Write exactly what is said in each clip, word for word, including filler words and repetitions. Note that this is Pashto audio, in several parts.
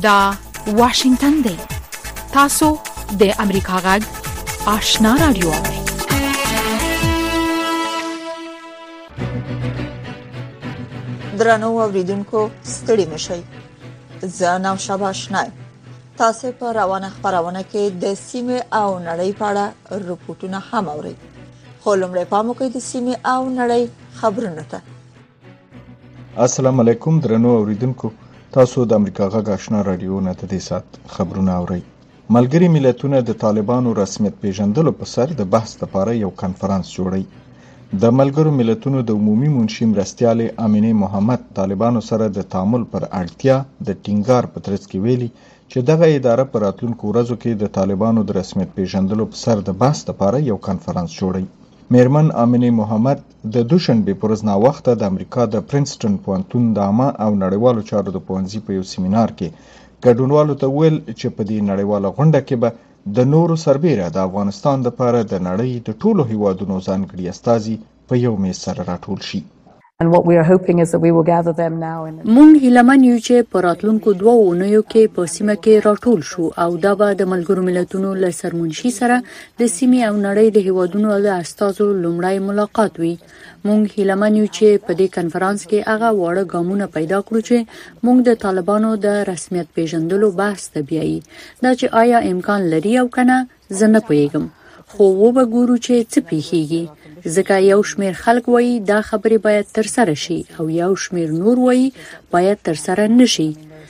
دا واشنگتن دی. تاسو د امریکا غږ آشنا رادیو. درنو اوریدونکو ستړي مشئ. زه نام شابه آشنا. تاسو په روانه خبرونه کې د سیمه او نړۍ په اړه رپورټونه هم اورئ. خو لومړی پام وکړئ د سیمه او نړۍ خبرونه ته. السلام علیکم درنو اوریدونکو، تاسو د امریکا غږ آشنا رادیو نه د دې سات خبرونه اورئ. ملګری ملتونه د طالبانو رسمیت پیژندلو په سر د بحث لپاره یو کانفرنس جوړی. د ملګرو ملتونو د عمومي منشي مرستیال امینه محمد طالبانو سره د تعامل پر اړتیا د ټینګار په ترڅ کې ویلي چې دغه اداره پر راتلونکو ورځو کې د طالبانو د رسمیت پیژندلو په سر د بحث لپاره یو کانفرنس جوړی. میرمن امینه محمد د دوشنبه پر ورځ نا وخت د امریکا د پرنسټن پوهنتون د عامه او نړیوالو چارو د پوهنځي په یو سیمینار کې ګډونوالو ته ویل چې په دې نړیواله غونډه کې به د نورو سربېره د افغانستان لپاره د نړۍ د ټولو هیوادونو ځانګړي استازي په یو میز سره راټول شي. And what we are hoping is that we will gather them now in مونږ هیلمن یو چې په راتلونکو دوه اونیو کې په سیمه کې راټول شو او دا به د ملګرو ملتونو له سرمنشي سره د سیمې او نړۍ د هیوادونو له استازو لومړی ملاقات وي. مونږ هیلمن یو چې په دې کانفرنس کې هغه واړه ګامونه پیدا کړو چې مونږ د طالبانو د رسمیت پیژندلو بحث ته بیایي. دا چې آیا امکان لري او کنه زه نه پوهیږم، خو وګورو چې څه پیښیږي. ځکه یو شمیر خلک وایي دا خبرې باید تر سره شي او یو شمیر نور وایي باید تر سره نشي.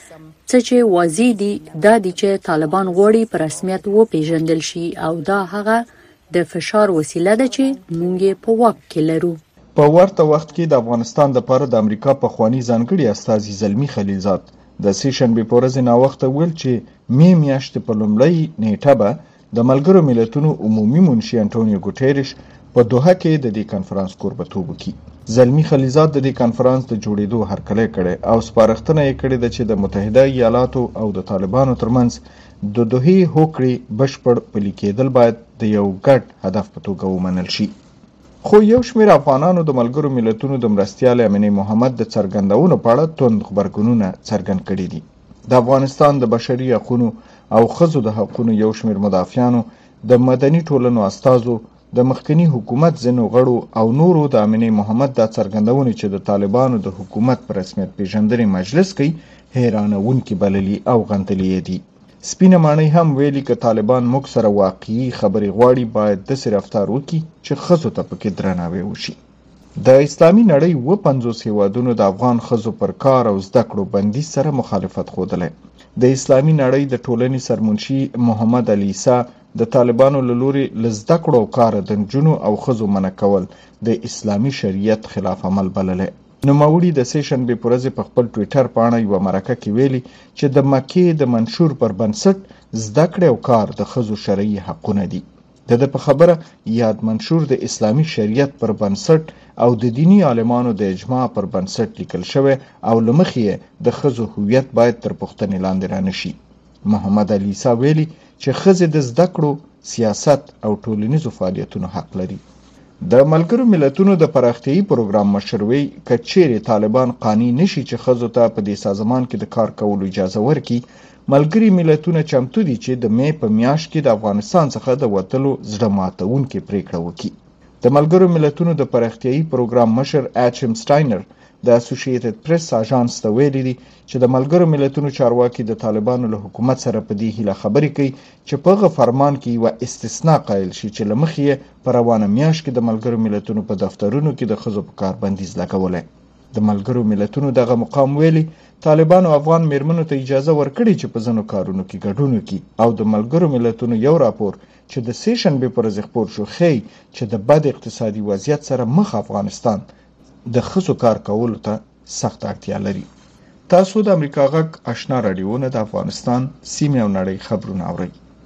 څه چې واضح دي دا دي چې طالبان غواړي په رسمیت وپیژندل شي او دا هغه د فشار وسیله ده چې مونږ په واک کې لرو. په ورته وخت کې د افغانستان لپاره د امریکا پخوانی ځانګړي استازي زلمی خلیلزاد د سیشنبه په ورځ نا وخت ویل چې می میاشتې په لومړۍ نیټه به د ملګرو ملتونو عمومي منشي انټونیو ګوټیرش په دوحه کې د دې کانفرنس کوربتوب وکړي. زلمی خلیلزاد د دې کانفرنس د جوړېدو هرکلی کړي او سپارښتنه یې کړې ده چې د متحده ایالاتو او د طالبانو ترمنځ د دوحې هوکړې بشپړ پلي کېدل باید د یو ګډ هدف په توګه ومنل شي. خو یو شمېر افغانانو د ملګرو ملتونو د مرستیال امینه محمد د څرګندونو په اړه توند غبرګونونه څرګند کړي دي. د افغانستان د بشري حقوقو او ښځو د حقوقو یو شمېر مدافعانو، د مدني ټولنو استازو، د مخکنی حکومت ځینو غړو او نورو د امینه محمد د څرګندونې چې د طالبانو د حکومت پر رسمیت پیژندنې مجلس کې حیرانونکي بللي او غندلي دي. سپینه ماڼۍ هم ویلي که طالبان موږ سره واقعي خبرې غواړي باید داسې رفتار وکړي چې ښځو ته پکې درناوی وشي. د اسلامي نړۍ اووه پنځوس هیوادونو د افغان ښځو پر کار او زده کړو بندیز سره مخالفت ښودلی. د اسلامي نړۍ د ټولنې سرمنشي محمد علي عیسی د طالبانو له لوري له زده کړو او کار د نجونو او ښځو منع کول د اسلامي شریعت خلاف عمل بللی. نوموړي د سیشنبې په ورځ په خپل ټویټر پاڼه یوه مرکه کې ویلي چې د مکې د منشور پر بنسټ زده کړې او کار د ښځو شرعي حقونه دي. د ده په خبره یاد منشور د اسلامي شریعت پر بنسټ او د دینی عالمانو د اجماع پر بنسټ لیکل شوی او له مخې د ښځو هویت باید تر پوښتنې لاندې رانشي. محمد علي عیسی ویلي چې ښځې د زده کړو، سیاست او ټولنیزو فعالیتونو حق لري. د ملګرو ملتونو د پراختیایي پروګرام مشروي که چیرې طالبان قانع نشي چې ښځو ته په دې سازمان کې د کار کولو اجازه ورکړي، ملګري ملتونه چمتو دي چې د می په میاشت کې د افغانستان څخه د وتلو زړه ماتونکې پریکړه وکړي. د ملګرو ملتونو د پراختیایي پروګرام مشر اچ ام سټاینر د اسوسییټډ پریس اژانس ته ویلي دي چې د ملګرو ملتونو چارواکي د طالبانو له حکومت سره په دې هیله خبرې کوي چې په هغه فرمان کې یوه استثنا قایل شي چې له مخې یې په روانه میاشت کې د ملګرو ملتونو په دفترونو کې د ښځو په کار بندیز لګولی. د ملګرو ملتونو دغه مقام ویلي طالبانو افغان میرمنو ته اجازه ورکړي چې په ځینو کارونو کې ګډون وکړي او د ملګرو ملتونو یو راپور چې د سیشنبې په ورځ خپور شو ښیي چې د بد اقتصادي وضعیت سره مخ افغانستان د ښځو کار کولو ته سخت اړتیا لري. تاسو د امریکا غږ آشنا رادیو نه د افغانستان سیمې او نړۍ خبرونه اورئ.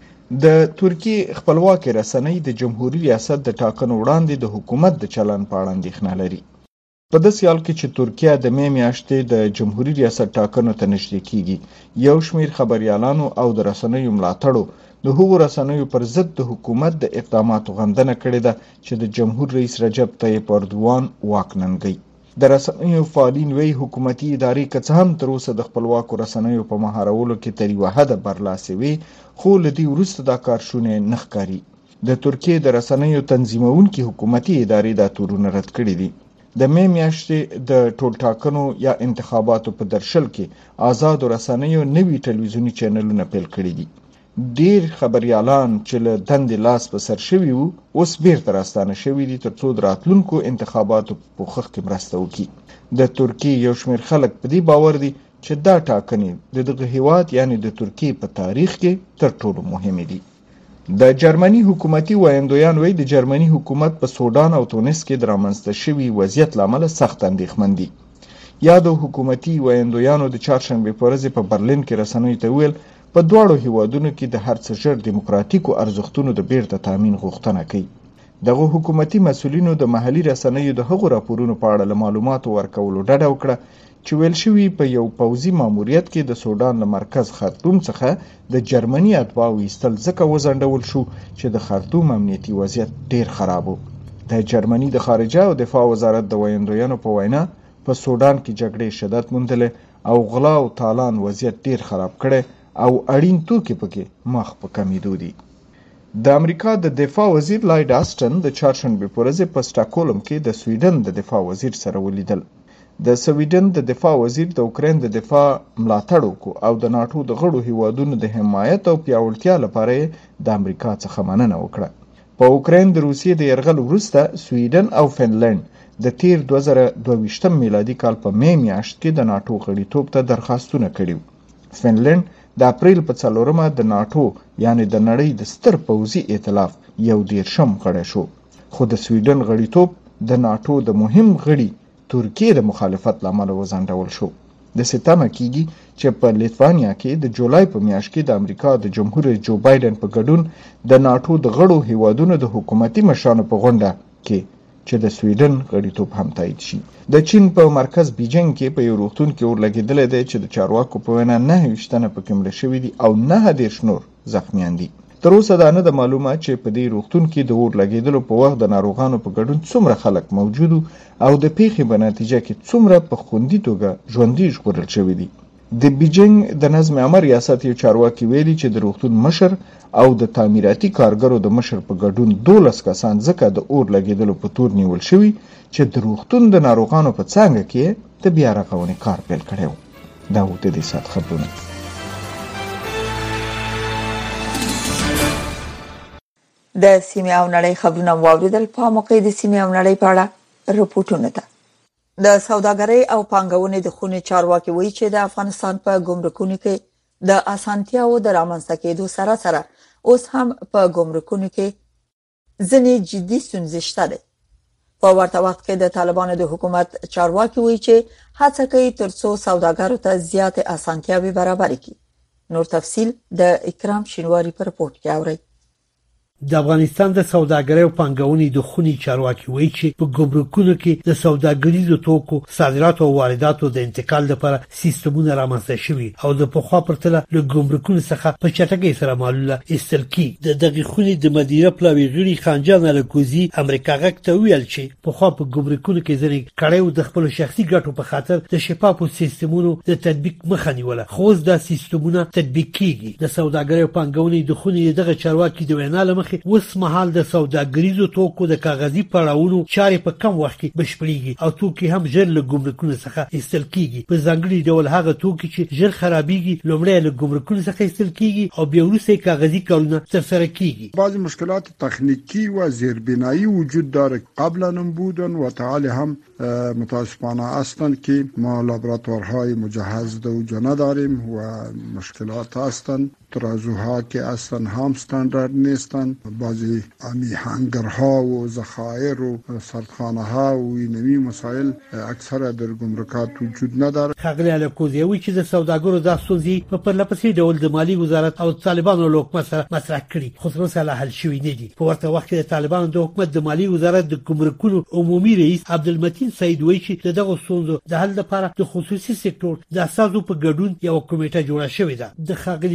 د ترکیې خپلواکې رسنۍ د جمهوریت ریاست د ټاکنو وړاندې د حکومت د چلن په اړه اندېښنه لري. په داسې حال کې چې ترکیه د می میاشتې د جمهوریت ریاست ټاکنو ته نږدې کیږي، یو شمېر خبریالانو او د رسنیو ملاتړو د هغو رسنیو پر ضد د حکومت د اقداماتو غندنه کړې ده چې د جمهور رئیس رجب طیب اردوان واک ننګوي. د رسنیو فعالین وی حکومتي ادارې که څه هم تر اوسه د خپلواکو رسنیو په مهارولو کې تر یوه حده برلاسې وي، خو له دې وروسته دا کار شونی نه ښکاري. د ترکیې د رسنیو تنظیمونکي حکومتي ادارې دا تورونه رد کړي دي. د مې میاشتې د ټولټاکنو یا انتخاباتو په درشل کې آزادو رسنیو نوي ټلویزیوني چینلونه پیل کړي دي. ډیر خبريالان چې له دندې لاس په سر شوي وو اوس بیرته راستانه شوي دي ترڅو د راتلونکو انتخاباتو په پوښښ کې مرسته وکړي. د ترکیې یو شمېر خلک په دې باور دي چې دا ټاکنې د دغه هیواد یعنی د ترکیې په تاریخ کې تر ټولو مهمې دي. د جرمني حکومتي وایندویان وایي د جرمني حکومت په سودان او تونس کې د رامنځته شوي وضعیت له امله سخت اندېښمن دي. یادو حکومتي وایندویانو د چهارشنبې په ورځ په برلین کې رسنیو ته ویل په دواړو هیوادونو کې د هر څه ژر دیموکراتیکو ارزښتونو د بیرته تامین غوښتنه کوي. دغه حکومتي مسؤلینو د محلي رسنیو د هغو راپورونو په اړه له معلوماتو ورکولو ډډه وکړه چې ویل شوي په یو پوځي ماموریت کې د سودان له مرکز خرطوم څخه د جرمني اتباعو ایستل ځکه وځنډول شو چې د خرطوم امنیتي وضعیت ډیر خراب و. د جرمني د خارجه او دفاع وزارت د وایندویانو په وینا په سودان کې جګړې شدت موندلې او غلا او تالان وضعیت ډیر خراب کړي او اړین توکي پکې مخ په کمیدو دي. د امریکا د دفاع وزیر لایډ آسټن د چهارشنبې په ورځ په سټاکهولم کې د سویډن د دفاع وزیر سره ولیدل. د سویډن د دفاع وزیر د اوکراین د دفاع ملاتړ وکړ او د ناټو د غړو هیوادونو د حمایت او پیاوړتیا لپاره د امریکا څخه مننه وکړه. په اوکراین د روسیې د یرغل وروسته سویډن او فنلند د تیر دوه زره دوه ویشتم میلادي کال په مې میاشت کې د ناټو غړیتوب ته درخواستونه کړي. فنلند د اپریل په څلورمه د ناټو یعنی د نړۍ د ستر پوځي ائتلاف یو دیرشم غړی شو، خو د سویډن غړیتوب د ناټو د مهم غړي ترکیې د مخالفت له امله وځنډول شو. د ستمه کېږي چې په لیتوانیا کې د جولای په میاشت کې د امریکا د جمهور رئیس جو بایدن په ګډون د ناټو د غړو هیوادونو د حکومتي مشرانو په غونډه کې چې د سویډن غړیتوب هم تایید شي. د چین په مرکز بیجینګ کې په یو روغتون کې اور لګېدلی دی چې د چارواکو په وینا نهه ویشت تنه پکې مړه شوي دي او نهه دېرش نور زخمیان دي. تر اوسه دا نه ده معلومه چې په دې روغتون کې د اور لګېدلو په وخت د ناروغانو په ګډون څومره خلک موجود او د پیښې په نتیجه کې څومره په خوندي توګه ژوندي ژغورل شوي دي. د بیجینګ د نظم عامه ریاست یو چارواکي ویلي چې د روغتون مشر او د تعمیراتي کارګرو د مشر په ګډون دولس کسان ځکه د اور لګېدلو په تور نیول شوي چې د روغتون د ناروغانو په څانګه کې د بیا رغونې کار پیل کړی و. دا و د دې ساعت خبرونه. د سیمې او نړۍ خبرونه واوریدل. په موقع د سیمې او نړۍ په اړه رپورټونه ده. د سوداګرۍ او پانګونې د خونې چارواکي وایي چې د افغانستان په ګمرکونو کې د اسانتیاو د رامنځته کېدو سره سره اوس هم په ګمرکونو کې ځینې جدي ستونزې شته دي. په ورته وخت کې د طالبانو د حکومت چارواکي وایي چې هڅه کوي ترڅو سوداګرو ته زیاتې اسانتیاوې برابر کړي. نور تفصیل د اکرام شینواری په رپورت کې اورئ. د افغانستان د سوداګرۍ او پانګونې د خونې چارواکي وایي چې په ګمرکونو کې د سوداګریزو توکو صادرات او وارداتو د انتقال لپاره سیستمونه رامنځته شوي او د پخوا پرتله له ګمرکونو څخه په چټکۍ سره مالونه ایستل کیږي. د دغې خونې د مدیره پلاوي غړي خانجان الکوزي امریکا غږ ته ویل چې پخوا په ګمرکونو کې ځینې کړیو د خپل شخصي ګټو په خاطر د شفافو سیستمونو د تطبیق مخه نیوله، خو اوس دا سیستمونه تطبیق کیږي. د سوداګرۍ او پانګونې د خونې دغه چارواکي د وینا له اوس مهال د سوداګریزو توکو د کاغذي پړاوونو چارې په کم وخت کې بشپړېږي او توکي هم ژر له ګمرکونو څخه ایستل کیږي. په ځانګړي ډول هغه توکي چې ژر خرابېږي لومړی له ګمرکونو څخه ایستل کیږي او بیا وروسته کاغذي کارونه ترسره کیږي. بعضی مشکلات تکنیکی و زیربنایی وجود داره. قبلا هم بودن و تعالی هم متاسفانه هستند که ما لابراتوارهای مجهز دوجه نداریم و مشکلات هستند. ترازوها که اصلا هم استاندارد نیستند. بعضی امی هنگرها و ذخایر و سردخانه ها و اینمی مسائل اکثر در گمرکات وجود نداره. ښاغلی الکوزي وایي چې د سوداګرو دا ستونزې په پرلهپسې ډول د مالي وزارت او طالبانو له حکومت سره مطرح کړي، خو تر اوسه لا حل شوي نه دي. په ورته وخت کې د طالبانو د حکومت د مالي وزارت د ګمرکونو عمومي رئیس عبدالمتین سعید وایي چې د دغو ستونزو د حل لپاره د خصوصي سکتور د اساسو په ګډون یو کمیټه جوړه شوې ده. د ښاغلي سعید د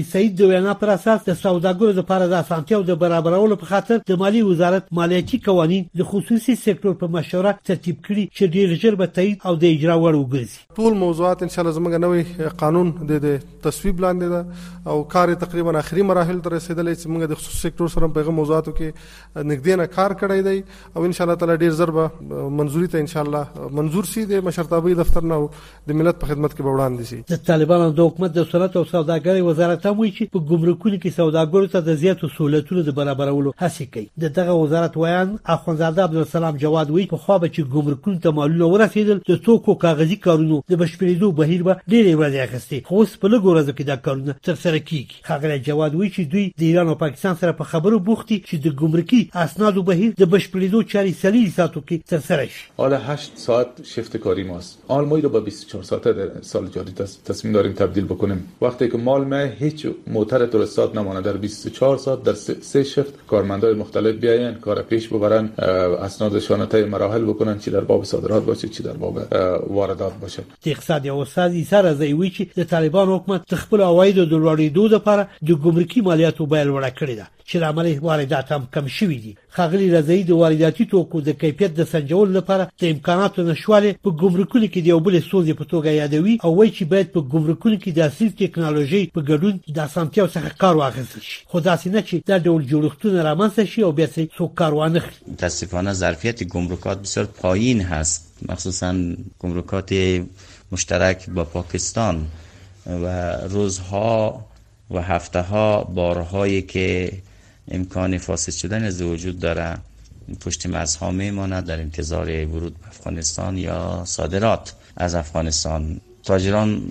وینا پر اساس د سوداګرو لپاره د اسانتیاو د برابرولو په خاطر د مالی وزارت مالیاتي قوانین د خصوصي سکتور په مشوره ترتیب کړي چې ډیر ژر به تایید او د اجرا وړ وګرځي. ټول موضوعات ان شاء الله زموږ نوې قانون د تصویب لاندې ده او کار تقریبا اخري مراحل ته رسیدلی چې موږ د خصوصي سکتور سره په هغه موضوعاتو کې نږدې نه کار کړی دی او ان شاء الله تعالی ډیر ژر به منظوري ته ان شاء الله منظور شي د مشرتابه دفتر نه د ملت په خدمت کې به وړاندې شي. د طالبانو د حکومت د صنعت او سوداګرۍ وزارت هم وایي چې په ګمرکونو کې سوداګرو ته د زیاتو سہولتونو د برابرولو هڅه کوي. د دغه وزارت ویان اخوندزاده عبدالسلام جواد وایي په خو به چې ګمرکونو ته مالونه ورسېدل د توکو کاغذي کارونو د بشپړېدو بهیر به ډېرې ورځې اخیستې خو اوس په لږو ورځو کې دا کارونه ترسره کیږي. ښاغلی جواد وایي چې دوی د ایران او پاکستان سره په خبرو بوخت دي چې د ګمرکي اسنادو بهیر د بشپړېدو چارې سلیل ساعتو کې ترسره شي. حالا هشت ساعت شیفت کاری ماست. آلمایی رو با بیست و چهار ساعته در سال جاری تصمیم داریم تبدیل بکنیم. وقتی که مال ما هیچ موتر تورستاد نمانه در بیست و چهار ساعت در سه شیفت کارمندای مختلف بیاین کار پیش ببرن اسنادشان طی مراحل بکنن چی در باب صادرات باشه چی در باب واردات باشه. د اقتصاد او استاد ایثار ازوی چې د طالبان حکومت خپل عواید د لوړېدو لپاره د ګمرکي مالیاتو بیه لوړه کړې ده چې د عملي واردات هم کم شوي دي. ښاغلي رضایي د وارداتي توکو د کیفیت د سنجولو لپاره د امکاناتو نشواله په ګمرکونو کې د یو بل ستونزې په توګه یادوي او وایي چې باید په ګمرکونو کې د عصري ټکنالوژي په ګډون د اسانتیاو څخه کار واخیستل شي خو داسې نه چې دا ډول جوړښتونه رامنځته شي او بیا څوک کار وانخلي. متاسفانه ظرفیت گمرکات بسیار پایین هست مخصوصا گمرکات مشترک با پاکستان و روزها و هفته ها بارهایی که امکان فاسد شدن از وجود داره پشت مرزها میماند در انتظار ورود به افغانستان یا صادرات از افغانستان. تاجران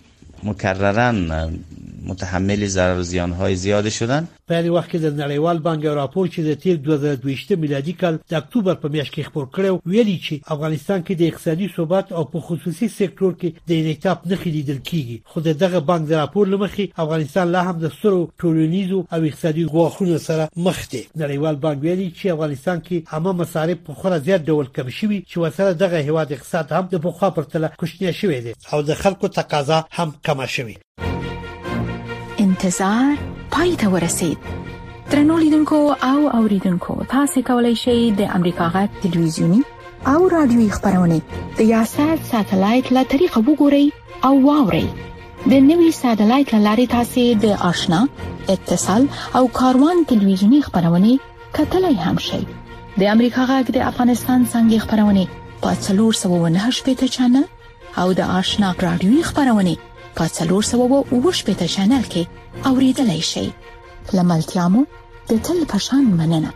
مکررن متحمل ضرر و زیانهای زیاد شدن. په دې وخت کې د نړیوال بانک راپور چې د تیر دوه زره دوه ویشت میلادي کال د اکتوبر په میاشت کې خبر کړو ویلي چې افغانستان کې د اقتصادي ثبات او په خصوصي سکتور کې د انعطاف نښې لیدل کیږي خو دغه بانک د راپور لمخې افغانستان لا هم د سترو ټولنیزو او اقتصادي ګواښونو سره مخ دی. نړیوال بانک ویلي چې افغانستان کې عامه مصارف په خورا زیات ډول کم شوي چې ورسره دغه هیواد اقتصاد هم د پخوا پرتله کوچنی شوی دی او د خلکو تقاضا هم کم شوی. انتظار پای ته ورسید. درنو لیدونکو او اوریدونکو تاسو کولی شئ د امریکا غږ ټلویزیونی او رادیوي خبرونه د یاشر ساتلایت له طریقه وګورئ او واورئ. د نوي ساتلایت لارې تاسو د آشنا اتصال او کاروان ټلویزیونی خبرونه کتلای هم شئ. د امریکا غږ د افغانستان څنګه خبرونه په څلور سوه نه شپږ چنل او د آشنا رادیوي خبرونه په څلور سوه اووه شپږ چنل کې اوریدلای شئ. لملتیامو د تل پشان مننه.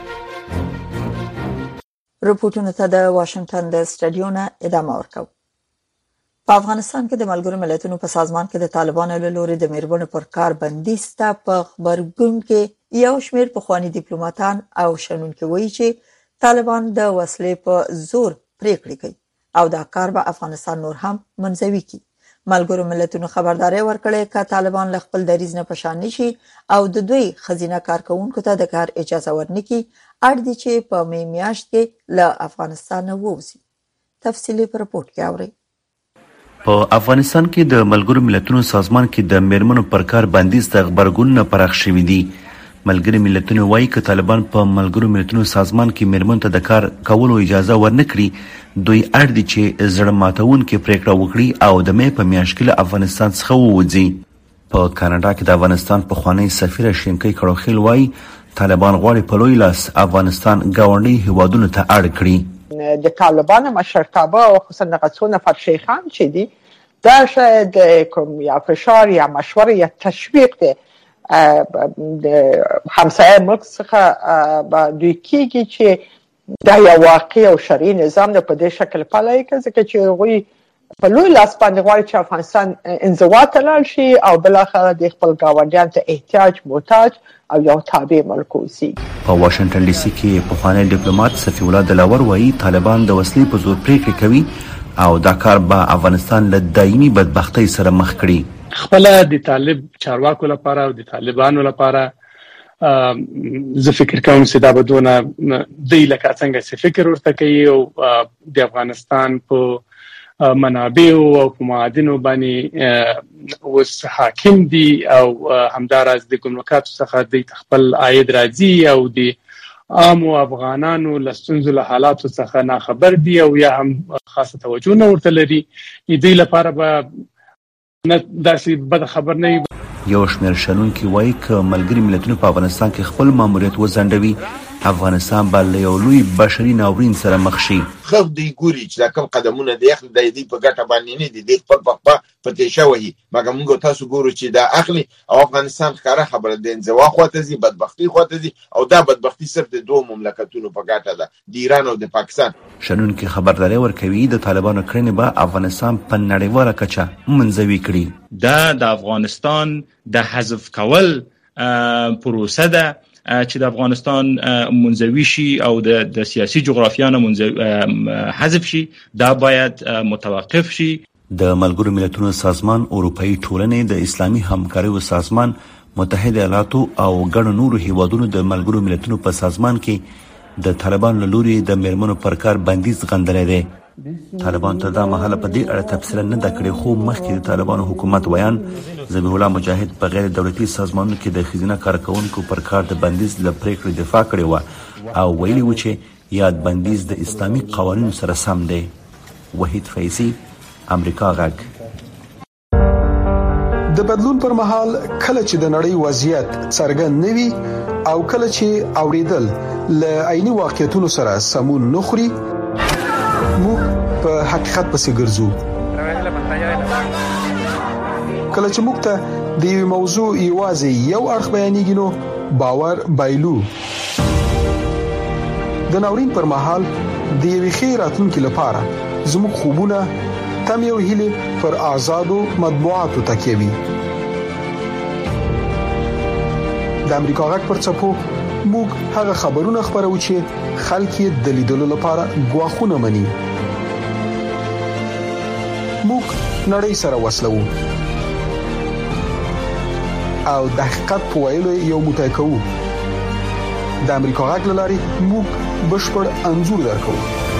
رپورټونه ته د واشنگټن د سټډیو نه ادامه ورکوي. په افغانستان کې د ملګرو ملتونو په سازمان کې د طالبانو له لوري د میرمنو پر کار بندیز ته په خبرګون کې یو شمېر پخواني ډیپلوماټان او شنونکي وایي چې طالبان د وسلې په زور پریکړې کوي او دا کار به افغانستان نور هم منزوي کړي. ملګرو ملتونو خبرداري ورکړې چې طالبان له خپل دریځ نه پشان نشي او د دوی خزینه کارکونکو ته د کار اجازه ورنکړي اړ دي چې په می میاشت کې له افغانستان ووځي. تفصیلی په رپورت کې اورئ. په افغانستان کې د ملګرو ملتونو سازمان کې د میرمنو پر کار بندیز د خبرګون پراخ شوی دی. ملګرو ملتونو وايي چې طالبان په ملګرو ملتونو سازمان کې میرمنو ته د کار کولو اجازه ورنکړي دوی اړ دي چې زړه ماتونکې پریکړه وکړي او د مې په میاشت کې له افغانستان څخه ووځي. په کاناډا کې د افغانستان پخوانی سفیر شینکي کړوخیل وايي طالبان غواړي په لوی لاس افغانستان ګاونډي هیوادونو ته اړ کړي. د طالبان مشرتابه او خصوصا څو نفر شیخان چې دي دا شاید کوم یا فشار یا مشوره یا تشویق دی د همسایه ملک څخه به دوی کېږي چې دا یو واقعي او شرعي نظام د په دې شکل پلی کوي ځکه چې هغوی په لوی لاس باندې غواړي چې افغانستان انزوا ته لاړ شي او بالاخره د خپل ګاونډیانو ته احتیاج محتاج او یو تابع ملک اوسي. په واشنگټن ډي سي کې پخوانی ډیپلوماټ صفي الله دلاور وایي طالبان د وسلې په زور پریکړې کوي او دا کار به افغانستان له دایمي بدبختۍ سره مخ کړي. خپل د طالب چارواکو لپاره او د طالبانو لپاره زه فکر کوم چې دا بدونه د لکه څنګه چې فکر ورته کوي او د افغانستان په منابع او په معادنو باندې اوس حاکم دي او همداراز د ګمرکاتو څخه د خپل عاید راځي او د عام افغانانو لستونزو له حالاتو څخه نه خبر دي او یا هم خاصه توجه نه ورته لري. دې لپاره به نه داسې بد خبر نه. یو شمېر شنونکي وایي که ملګري ملتونه په افغانستان کې خپل ماموریت وځنډوي افغانستان به له یو لوی بشري ناورین سره مخ شي. خو دوی ګوري چې دا کوم قدمونه دی اخلي د دې په ګټه باندې نه دي د خپل په خپل پته شوی مګر موږ تاسو ګورو چې دا اخلي او افغانستان ښکاره خبره ده انزوا خواته زی بدبختی خواته زی او دا بدبختی صرف د دوه مملکتونو په ګټه ده د ایران او د پاکستان. شنونکي خبرداري ورکوي د طالبانو کړنې به افغانستان په نړیواله کچه منځوي کړي. دا د افغانستان د حذف کول پروسه ده چې د افغانستان منځوي شي او د سیاسي جغرافیا نه حذف شي دا باید متوقف شي. د ملګرو ملتونو سازمان، اروپאי ټولنې، د اسلامي همکاریو سازمان، متحده ایالاتو او ګڼو نورو هیوادونو د ملګرو ملتونو په سازمان کې د طالبان له لوري د میرمنو پر کار بندیز غندلی دی. طالبان تر دا مهاله په دې اړه تفصیلا نه دا کړی خو مخکې د طالبانو حکومت ویان ذبیح الله مجاهد په غیر دولتي سازمانونو کې د ښځینه کارکوونکو پر کار د بندیز له پریکړې دفاع کړې وه او ویلي و چې یاد بندیز د اسلامي قوانینو سره سم دی. وحید فیضي، امریکا غږ. د بدلون پر مهال کله چې د نړۍ وضعیت څرګند نه وي او کله چې اوریدل له عیني واقعیتونو سره سمون نه خوري موږ په حقیقت پسې ګرځو. کله چې موږ ته د یو موضوع یوازې یو اړخ بیانېږي نو باور بایلو. د ناورین پر مهال د یوې ښې راتلونکي لپاره زموږ خوبونه تمې او هیلې پر آزادو مطبوعاتو تکیه وي. د امریکا غږ پر څپو موږ هغه خبرونه خبرو چې خلک یې د لیدلو لپاره غواخونه مني. موږ نړۍ سره وصلو او د حقیقت په ویلو یو موټی کوو. د امریکا غږ لاري موږ بشپړ انځور درکو.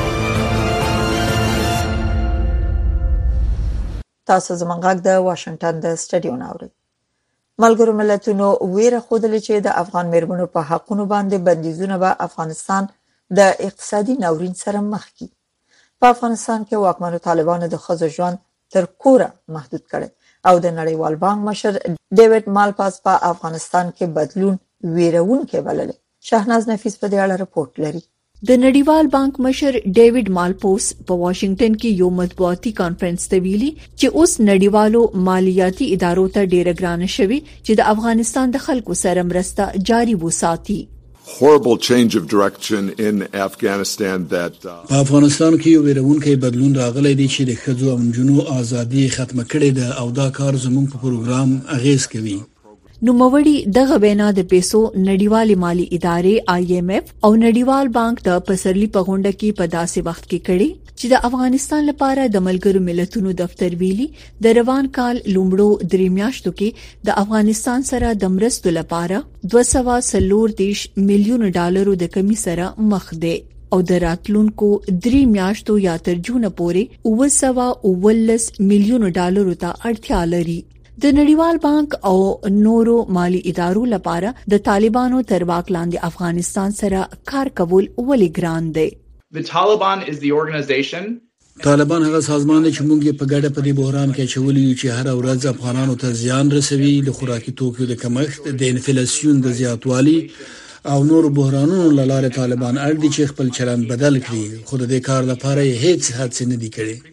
تاسو زموږ غږ د واشنگټن د سټډیو ناوړي. ملګرو ملتونو ویره خوده چې د افغان میرمنو په حقونو باندې بندیزونه به افغانستان د اقتصادي ناورین سره مخ کړي. په افغانستان کې واکمنو طالبانو د ښځو ژوند تر کوره محدود کړي او د نړیوال بانک مشر ډیوډ مالپاس په افغانستان کې بدلون ویرونکي بلل. شاهناز نفیس په دې اړه رپورټ لري. د نړیوال بانک مشر ډیوډ مالپوس په واشنگټن کې یو مطبوعاتي کانفرنس ته ویلي چې اوس نړیوالو مالیاتي ادارو ته ډیره ګرانه شوي چې د افغانستان د خلکو سره مرسته جاري وساتي. horrible change of direction in Afghanistan that په افغانستان کې یو ویرونکی بدلون راغلی دی چې د ښځو او نجونو ازادي ختمه کړې ده او دا کار زموږ په پروګرام اغیز کوي. نو موړي دغه وینا د پیسو نړیوالې مالی ادارې آی ایم ایف او نړیوال بانک د پسرلی په غونډه کې په داسې وخت کې کړي چې د افغانستان لپاره د ملګرو ملتونو دفتر ویلي د روان کال لومړو درې میاشتو کې د افغانستان سره د مرستو لپاره دوه سوه څلور دیرش میلیون ډالرو د کمی سره مخ دی او د راتلونکو درې میاشتو یا تر جون پورې اوه سوه اوولس میلیون ډالرو ته اړتیا لري. د نړیوال بانک او نورو مالی ادارو لپاره د طالبانو تر واک لاندې افغانستان سره کار کول ولې ګران دی. The Taliban is the organization طالبان هغه سازمان دی چې موږ په ګډه په دې بحران کې چولې یو چې هر ورځ افغانانو ته زیان رسوي، د خوراکي توکو د کمښت، د انفلیسیون د زیاتوالي او نور بحرانونو لاره طالبان اړ دي چې خپل چلند بدل کړي، خو د دې کار لپاره هیڅ هڅه نه دي کړې.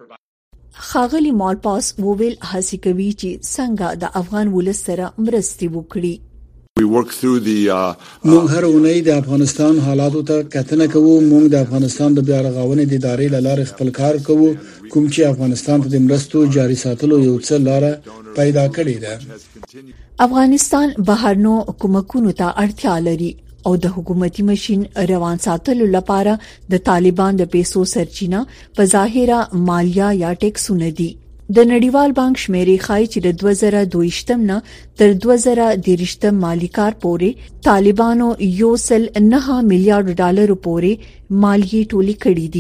خاغلی مالپاس وویل هڅه کوي چې څنګه د افغان ولس سره مرستې وکړي. We work through the uh موږ هر اونۍ د افغانستان حالاتو ته کتنه کوو. موږ د افغانستان د بیا رغونې د ادارې لاره خپل کار کوو کوم چې افغانستان ته د مرستو جاري ساتلو یو څه لاره پیدا کړې ده. افغانستان بهرنو کومکونو ته اړتیا لري او د حکومتي ماشين روان ساتلو لپاره د طالبان د پیسو سرچینه په ظاهره مالیه یا ټیکسونه دي. د نړیوال بانک شمیرې ښایي چې د دوه زره دوه نه تر دوه زره دېرش مالی کال پورې طالبانو یو سل نه میلیارډ ډالر پورې مالیه ټولې کړې دي.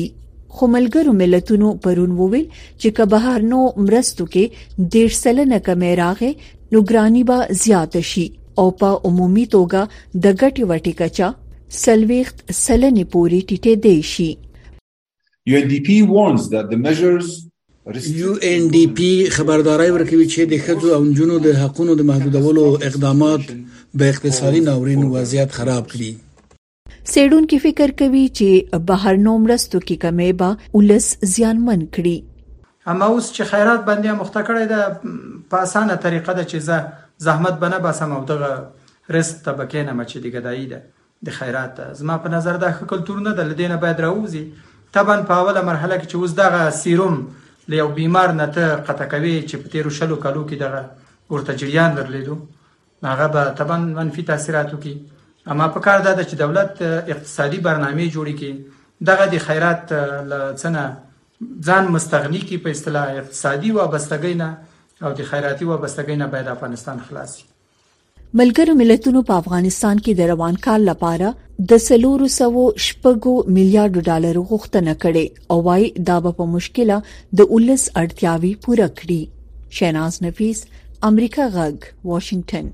خو ملګرو ملتونو پرون وویل چې که بهرنو مرستو کې ډېر سلنه کمې راغې نو ګرانی به زیات شي او په عمومي توګه د ګټې وټې کچا سلويخت سلنې پورې ټیټې دی شي. یو ان ډي پی warns that the measures یو ان ډي پی خبرداري ورکوي چې د ښځو او نجونو د حقوقو د محدودولو اقدامات به اقتصادي ناورین وضعیت خراب کړي. سیډونکو فکر کوي چې بهرنو مرستو کې کمې به ولس زیانمن کړي. اما اوس چې خیرات باندې مخته کړی ده په اسانه طریقه ده چې زه زحمت بنه باسم او دغه رست طبقه نه مچ دی ګدای ده د خیرات زما په نظر دا کلتور نه د لدینه باید راوځي. طبعا په اوله مرحله کې چې اوس دغه سیروم له یو بیمار نه ته قطع کوي چې په تیرو شلو کالو کې دغه ورته جریان درلیدو هغه به طبعا منفي تاثیرات وکړي. اما په کار ده چې دولت اقتصادي برنامه جوړي کړي دغه د خیرات لڅنه ځان مستغنی کی په اصطلاح اقتصادي وابستګۍ نه او د خیراتي وابستګۍ نه باید افغانستان خلاص شي. ملګرو ملتونو په افغانستان کې د روان کال لپاره د سلورو سوو شپږو میلیارډ ډالر غوښتنه کړې او وايي دا به په مشکله د ولس اړتیاوي پوره کړي. شیناز نفیس، امریکا غږ، واشنگټن.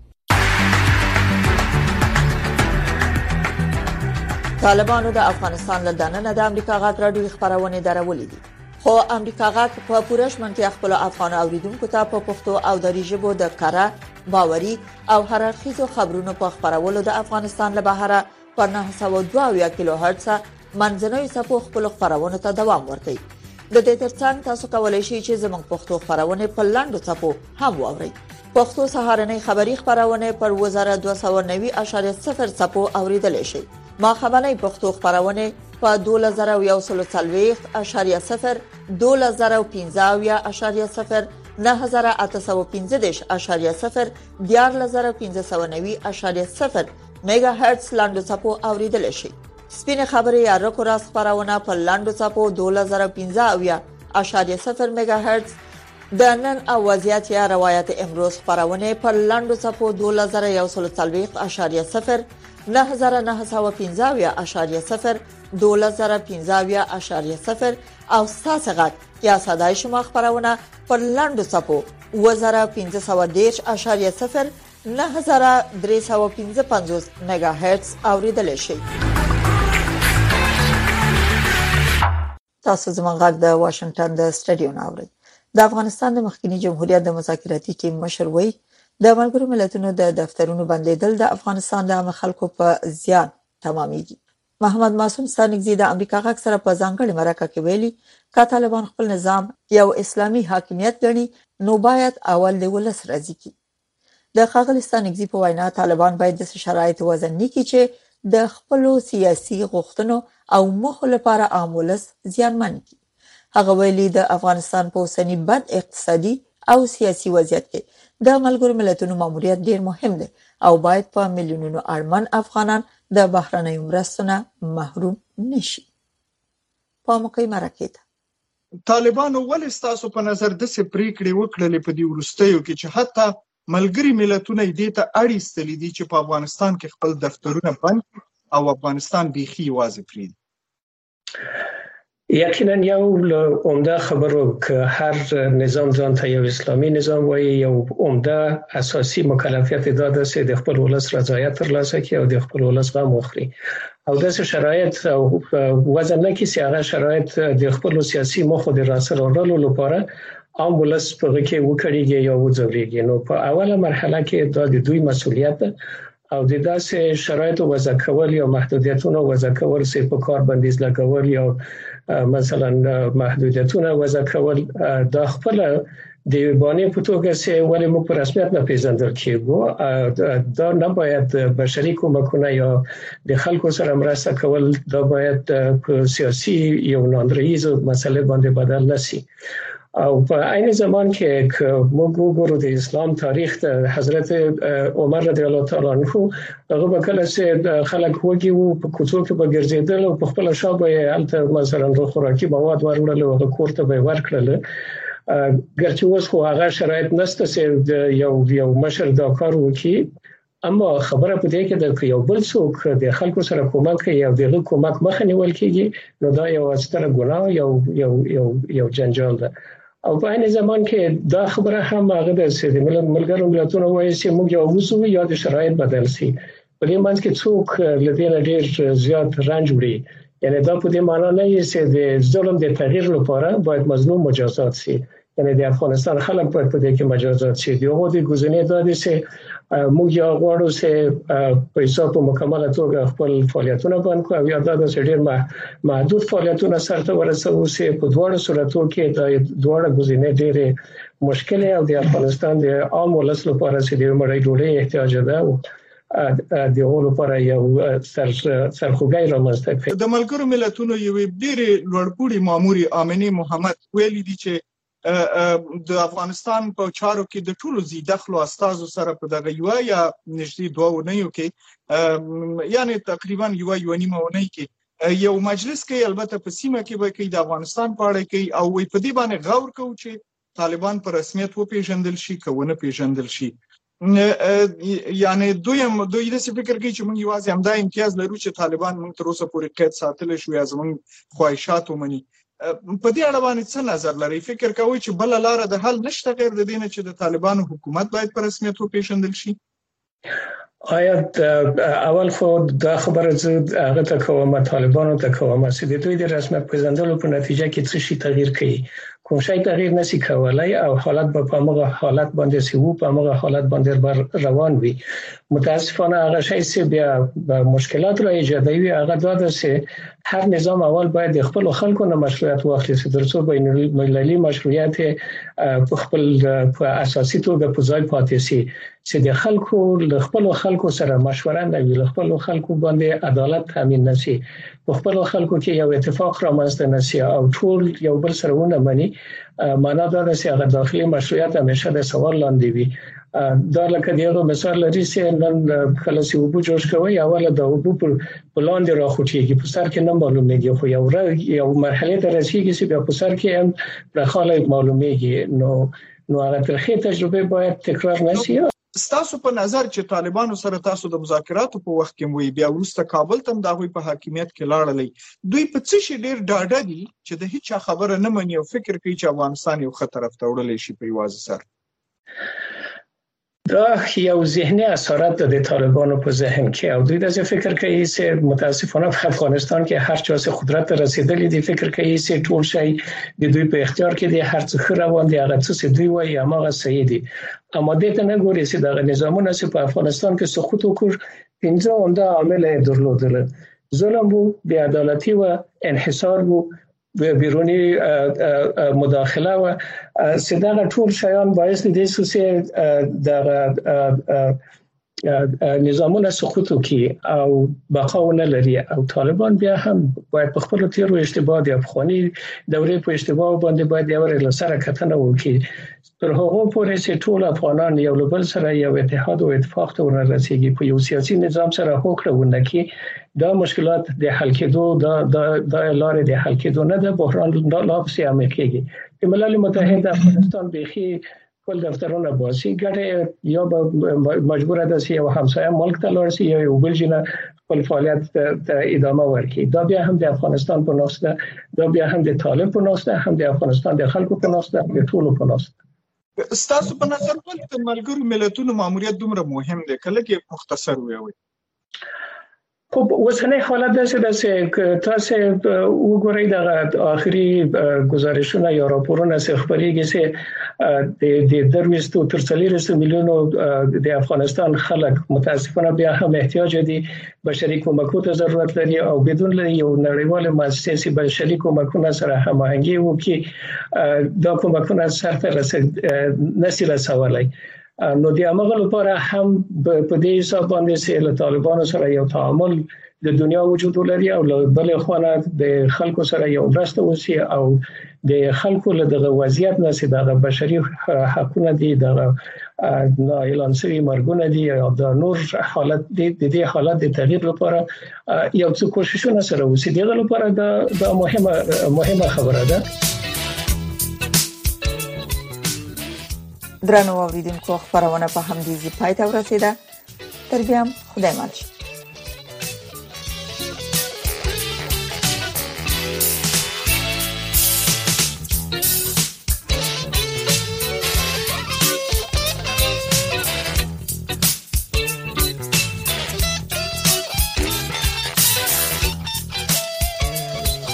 طالبانو د افغانستان له دننه د امریکا غږ راډیو خبرونه درولې دي خو امریکا غږ په پوره شمنتیا خپل افغان اوریدونکو ته په پښتو او دری ژبه د کاره باوري او هررخیزو خبرونو په خبرولو د افغانستان له بهره په نه سوه دوه کیلو هرتز منځنوي څپو خپل خبرونه ته دوام ورکړي. د دې ترڅنګ تاسو کولای شئ چې زموږ پښتو خبرونه په لاندو څپو هم واورئ. پښتو سهارنۍ خبری خبرونه پر وزارت دوه سوه نوي اعشاریه صفر څپو اوریدل شي. ما خبرنۍ پښتو خبرونه په دوه زره یو سل څلوېښت اعشاریه صفر، دوه زره پنځه اعشاریه صفر، نه زره اته سوه پنځه دېرش اعشاریه صفر، دیارلس زره پنځه سوه نوي اعشاریه صفر میگا هرتز لاندو څپو اوریدل شي. سپینه خبري یا رکو راس خبرونه په لاندو څپو دوه زره پنځه اعشاریه صفر میگا هرتز، د نن او وضعیت یا روایت امروز خبرونه په لاندو څپو دوه زره یو سل څلوېښت اعشاریه صفر، نه زره نه سوه پنځه اعشاریه صفر، دوه زره پنځه اعشاریه صفر او ساسغت یا صداي شما خبرونه پر لاندو څپو اوه زره پنځه سوه دېرش اعشاریه صفر، نه زره درې سوه پنځه پنځوس میگا هرتز اوریدل شي. تاسو زموږ غږ د واشنگټن د سټډیو ناوړي. د افغانستان د مخکنی جمهوریت د مذاکراتي ټیم مشر وی د ملګرو ملتونو د دفترونو بندیدل د افغانستان د عام خلکو په زیان تمامېږي. محمد معصوم ستانکزی د امریکا غږ سره په ځانګړي مرکه کې ویلي که طالبان خپل نظام یو اسلامي حاکمیت ګڼي نو باید اول د ولس راضي کړي. د ښاغلي ستانکزی په وینا طالبان باید د شرایط وزن نکړي چې د خپل سیاسي غوښتنو او موخو لپاره عام ولس زیانمن کړي. هغه ویلي د افغانستان په اوسنی بد اقتصادي او سیاسي وضعیت کې د ملګرو ملتونو ماموریت ډیر مهم دی او باید په میلیونونو اړمن افغانان د بهرنیو مرستو نه محروم نشي. په موقع مرکه طالبانو ولې ستاسو په نظر د سې پریکړې وکړلې په دې ورستیو کې چې حتی ملګری ملتونه دې ته اړیستلې دي چې په افغانستان کې خپل دفترونه بند او افغانستان بیخي یوازې پریږدي؟ یقینا یو عمده خبرو که هر نظام ځان ته یو اسلامي نظام وایي یو عمده اساسي مکلفیت داده چې د خپل ولس رضایت ترلاسه کړي او د خپل ولس غم وخوري او داسې شرایط او وزن نه کیسي هغه شرایط د خپل سیاسي موخو د راسره وړلو لپاره عام ولس په کې وکړيږي یا وځوريږي. نو په اوله مرحله کې دا د دوی مسؤلیت ده او د داسې شرایطو وضع کول یا محدودیتونه وضع کول چې په کار بندیز لګول یا مثلا محدودیتونه وضع کول دا خپل د بانې په توګه چې ولې موږ په رسمیت نه پیژندل کېږو دا نه باید بشري کومکونه یا د خلکو سره مرسته کول دا باید په سیاسي یو ناندریزو مسله باندې بدل نشي. او په عین زمان کې موږ وګورو د اسلام تاریخ ته حضرت عمر رضی الله تعالی عنہ هغه به کله چې خلک وږي وو په کوڅو کې به ګرځیدل او په خپل شابه الته مثلا خوراکي مواد ورول او کوړه به ورکړل. ګرچې اوس خو هغه شرایط نشته چې یو یو مشر دا کار وکړي اما خبره په دې کې د یو بل څوک د خلکو سره کومک کوي او دغه کومک مخه نیول کیږي نو دا یو ستره ګناه یو یو یو یو جنجال ده. او په عین زمان کې دا خبره هم هغه د سید ملګرو ملتونو وایي چې موږ یو وسو یا د شرایط بدل سي په دې منځ کې څوک لدې ډېر زیات رنج وړي. یعنی دا په دې معنی نه یي چې د ظلم د تغییر لپاره باید مظلوم مجازات سي. یعنی د افغانستان خلک باید په دې کې مجازات شي. دی هغه د ګزینې دا دي چې موږ یو غواړو چې په حساب په مکمله توګه خپل فعالیتونه بند کړو او یا دا د ډېر محدود فعالیتونه سره ورسوو چې په دواړو صورتو کې د دواړو ګزینې ډېرې مشکل او د افغانستان د عام ولس لپاره چې د مړی ډوډۍ احتیاج ده او د هغو لپاره یو سر سرخوږی رامنځته کړي. د ملګرو ملتونو یو ډېر لوړپوړي ماموري آمنه محمد ویلي دي چې د افغانستان په چارو کې د ټولو زی دخل او استازو سره په دغه یو یا نږدې دوه ونیو کې یعنی تقریبا یو یو نیمه ونی کې یو مجلس کې البته په سیمه کې به کې د افغانستان په اړه کې او وي په دې باندې غور کوي چې طالبان په رسمیت و پیژندل شي کونه پیژندل شي. یعنی دویم دوی د فکر کوي چې موږ یوازې همدا امتیاز لرو چې طالبان موږ تر اوسه پورې قید ساتل شو یا زموږ خواهشات ومني. په دې اړه باندې څه نظر لري؟ فکر کوي چې بل لار د حل نشته غیر د دې نه چې د طالبانو حکومت باید په رسمیت وپیژندل شي؟ آیا اول خو دا خبره زه هغه ته کوم طالبانو ته کوم چې د دوی د رسمیت پیژندلو په نتیجه کې څه شي تغییر کوي. کوم شي تغییر نشي کولای او حالت به په هغه حالت باندې سی وو په هغه حالت باندې روان وي. متاسفانه هغه شي چې بیا مشکلات را ایجادوي هغه دا ده چې هر نظام اول باید د خپل خلکو نه مشروعیت واخلي چې ترڅو بین المللي مشروعیت په خپل په اساسي توګه په ځای پاتې شي چې د خلکو له خپل خلکو سره مشوره نه وي، له خپل خلکو باندې عدالت تامین نشي، په خپل خلکو کې یو اتفاق رامنځته نشي او ټول یو بل سره ونه مني. معنا دا ده چې هغه داخلي مشروعیت همیشه د سوال لاندې وي. دا لکه دیغه مثال لري چې نن کله چې وبو جوړ کوي اوله د وبو په پلان دی راخوټیږي په سر کې نه معلومیږي خو یو یو مرحله ته رسیږي چې بیا په سر کې هم د خاله معلومیږي. نو نو هغه ترخه تجربه باید تکرار نشي. ستاسو په نظر چې طالبانو سره تاسو د مذاکراتو په وخت کې وی بیا ورسته کابل تم د غوي په حاکمیت کې لاړلې دوی په څه شي ډیر ډاډه دي چې د هیڅ خبره نه مني او فکر کوي چې افغانستان یو خطر طرف ته وړل شي په یوازې سر؟ دا یو ذهني اثرات د طالبانو په ذهن کې او دوی د فکر کوي چې متاسفانه په افغانستان کې هر چا چې قدرت رسیدلی دی فکر کوي چې ټول شی د دوی په اختیار کې دی، هر څه روان دی، هغه څه دوی وایي هغه صحیح دی. اما دې ته نه ګوري چې د نظامونو چې په افغانستان کې سقوط وکړ پنځه اونده عامل درلودل: ظلم وو، بې عدالتي وو، انحصار وو، بیرونی مداخله و صدق ټول شیان باعث دي چې د نظامونه سقوط وکړي او بقا نه لري. او طالبان بیا هم باید په خپل تیرو اشتباه د افغاني دورې په اشتباه باندې باید یو ور سره کتنه وکړي تر هغه پورې چې ټول افغانان یو بل سره یو اتحاد او اتفاق ته ورسیږي په یو سیاسي نظام سره هوکړه ونکړي. دا مشکلات د حل کېدو دا د لارې د حل کېدو نه د بحران لا پسې عمل کېږي. د ملل متحد افغانستان بيخي خپل دفترونه باسي ګټه یا مجبور ده چې یو همسایه ملک ته لاړ شي یا یو بل جنه خپل فعالیت ته ادامه ورکړي. دا بیا هم د افغانستان په نوښت ده، دا بیا هم د طالب په نوښت ده، هم د افغانستان د خلکو په نوښت ده، د ټولو په نوښت ده. ستاسو په نظر ولې د ملګرو ملتونو ماموریت دومره مهم دی؟ کله کې مختصر وایي. خب اوسنۍ حالت داسې ده چې تاسو وګورئ د آخري گزارشونه یا راپورونه چې خبرېږي چې د درويستو تر څلور میلیونو د افغانستان خلک متاسفانه بیا هم احتیاج دي بشري کومکو ته ضرورت لري او بدون له یو نړیوال مؤسسې بشري کومکونه سره هماهنګي وکړي دا کومکونه سره رسید نشي رسولای. نو د امغه لپاره هم په دې حساب باندې چې له طالبانو سره یو تعامل د دنیا وجود لري او بل خوانه د خلکو سره یو مرسته وسی او د خلکو له دغه وضعیت نه چې د بشري حقوقو دي د نه اعلان شوی مرګونه دي او د نور حالت د دې حالت د تغییر لپاره یو څه کوششونه سره وسی دغه لپاره د مهمه مهمه خبره ده. درنو اوریدونکو خبرونه په همدې ځای پای ته ورسیده. تر بیا خدای مل.